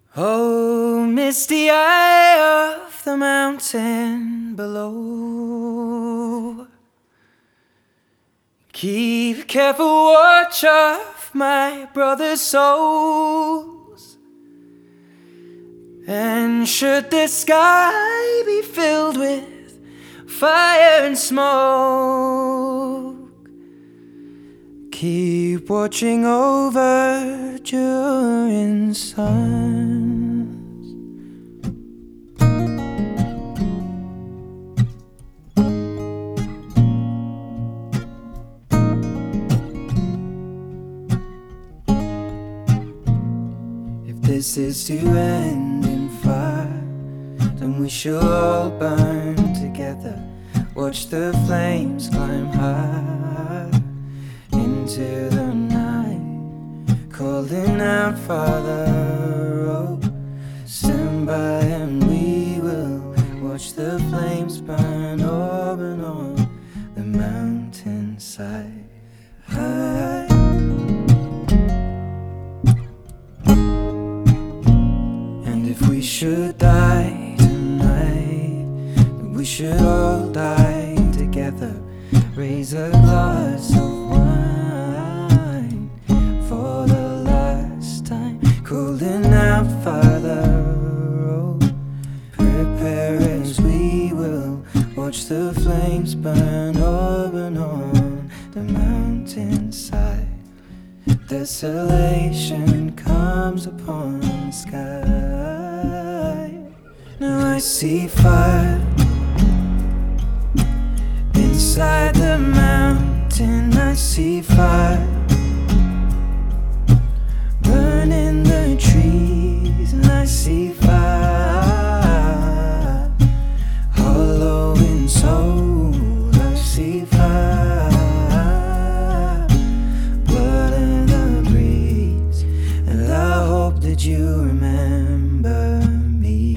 Oh, misty eye of the mountain below, keep careful watch of my brother's souls. And should the sky be filled with fire and smoke, keep watching over during suns. If this is to end in fire, then we shall all burn together. Watch the flames climb high into the night, calling out, Father, oh, stand by and we will watch the flames burn over and on the mountainside. And if we should die tonight, then we should all die together. Raise a glass of wine for the last time, calling out, Father, oh, prepare as we will watch the flames burn over and on the mountainside. Desolation comes upon the sky. Now I see fire inside the mountain. I see fire burning the trees, and I see fire hollow in soul. I see fire, blood in the breeze, and I hope that you remember me.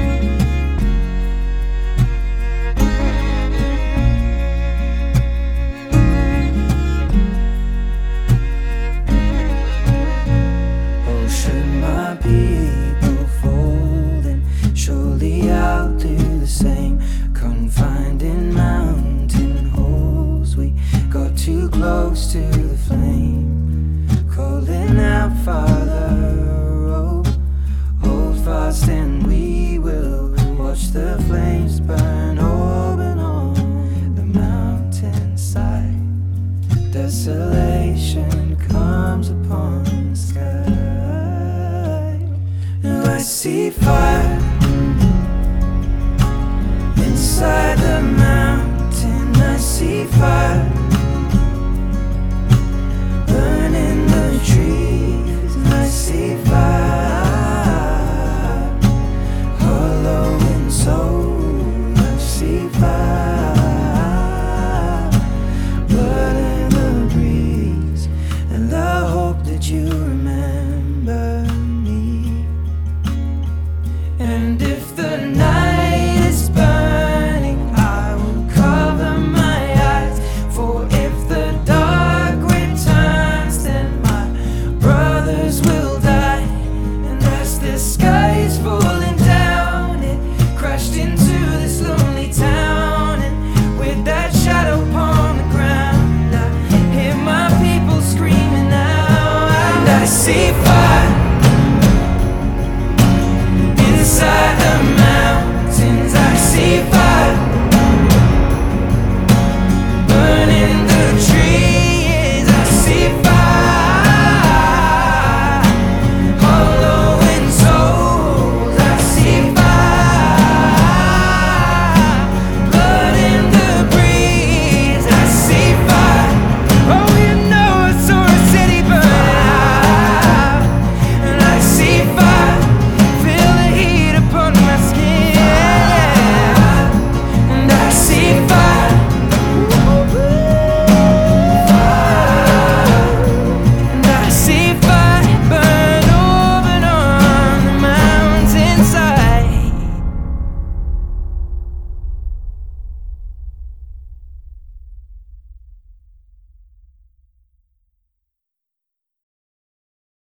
People folding, surely I'll do the same. Confined in mountain holes, we got too close to the flame, calling out, Father, oh, hold fast and we will watch the flames burn over and on the mountainside. Desolation comes upon the sky. I see fire inside the mountain. I see fire